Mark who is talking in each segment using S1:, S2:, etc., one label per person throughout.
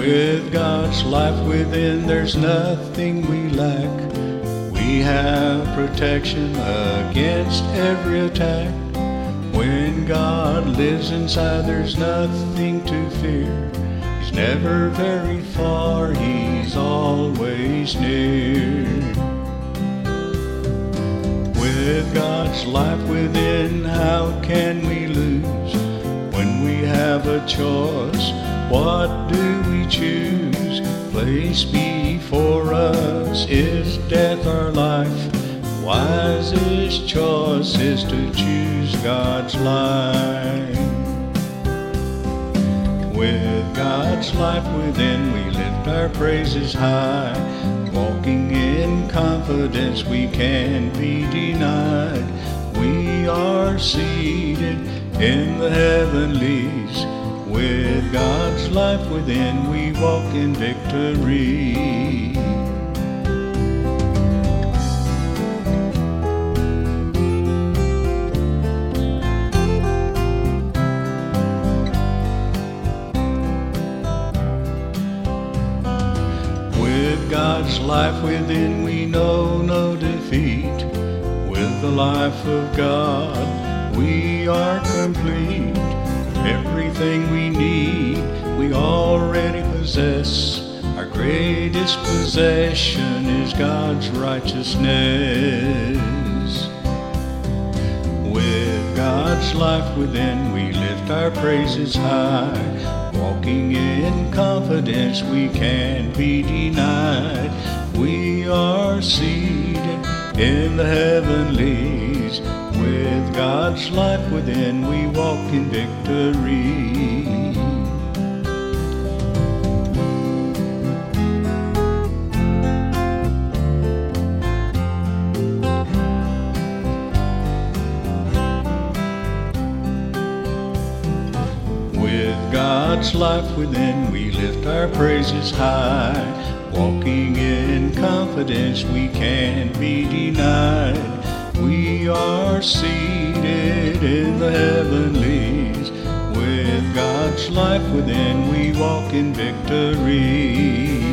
S1: With God's life within, there's nothing we lack. We have protection against every attack. When God lives inside, there's nothing to fear. He's never very far, He's always near. With God's life within, how can we lose? When we have a choice, what do we choose? Placed before us is death or life. Wisest choice is to choose God's life. With God's life within, we lift our praises high. Walking in confidence, we can't be denied. We are seated in the heavenlies. With God's life within, we walk in victory. With God's life within, we know no defeat. With the life of God, we are complete. Everything we need, we already possess. Our greatest possession is God's righteousness. With God's life within, we lift our praises high. Walking in confidence, we can't be denied. We are seated in the heavenlies. With God's life within, we walk in victory. With God's life within, we lift our praises high. Walking in confidence, we can't be denied. We are seated in the heavenlies. With God's life within, we walk in victory.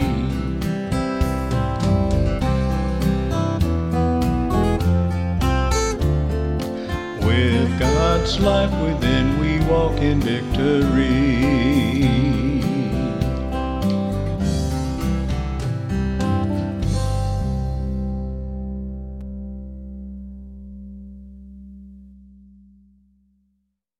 S1: With God's life within, we walk in victory.